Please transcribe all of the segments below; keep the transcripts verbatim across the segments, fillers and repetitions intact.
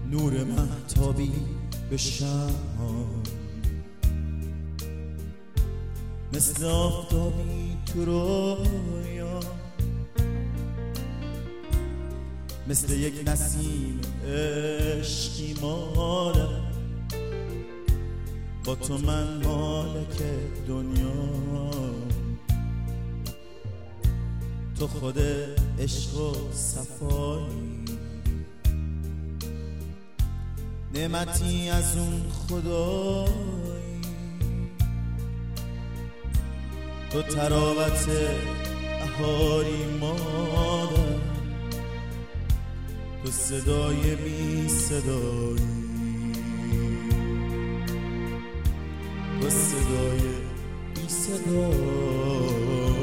نور مهتابی به شمع، مثل آفتابی تو رویا، مثل یک نسیم عشقی مالم، با تو من مالک دنیا. تو خود عشق و صفایی، نعمتی از اون خدایی. تو تراوت بهاری مادر، تو صدای بی صدایی، تو صدای بی صدایی.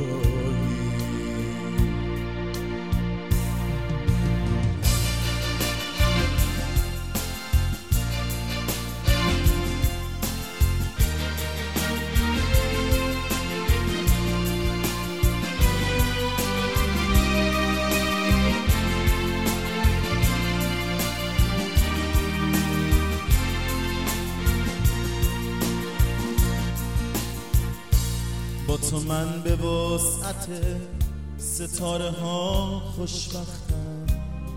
با تو من به وسعت ستاره ها خوشبختم،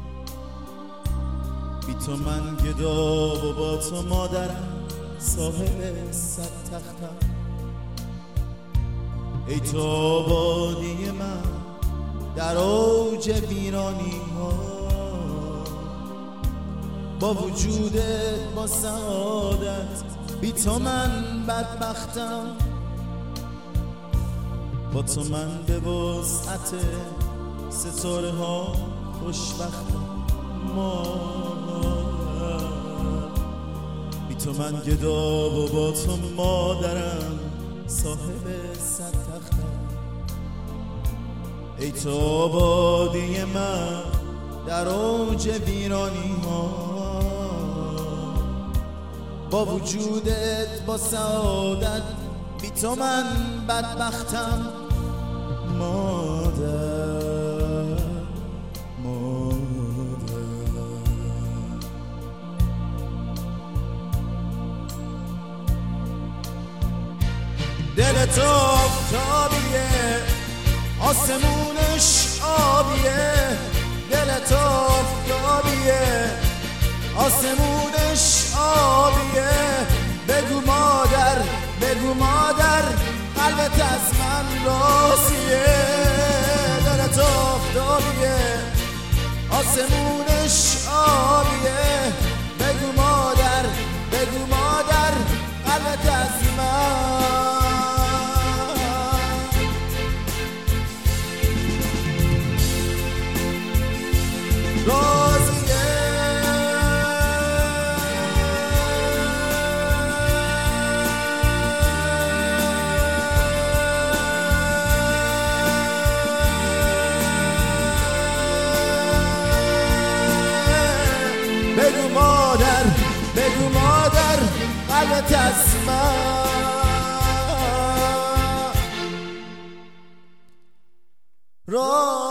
بی تو من گدا و با تو مادرم صاحب صد تختم. ای تو آبادی من در اوج ویرانی ها، با وجودت با سعادت بی تو من بدبختم. با تو من به وسعت ستاره ها خوشبختم، بی تو من گدا و با تو مادرم صاحب صد تختم. ای تو آبادی من در اوج ویرانی ها، با وجودت با سعادت بی تو من بدبختم. مادر مادر دل تو آفتابیه، آسمونش آبیه. دل تو آفتابیه، آسمونش آبیه. بگو مادر بگو مادر، قلبت از من راضیه. دل تو آفتابیه، آسمونش آبیه. بگو مادر بگو مادر، قلبت از من راضیه. بگو مادر بگو مادر، قلبت از من راضیه.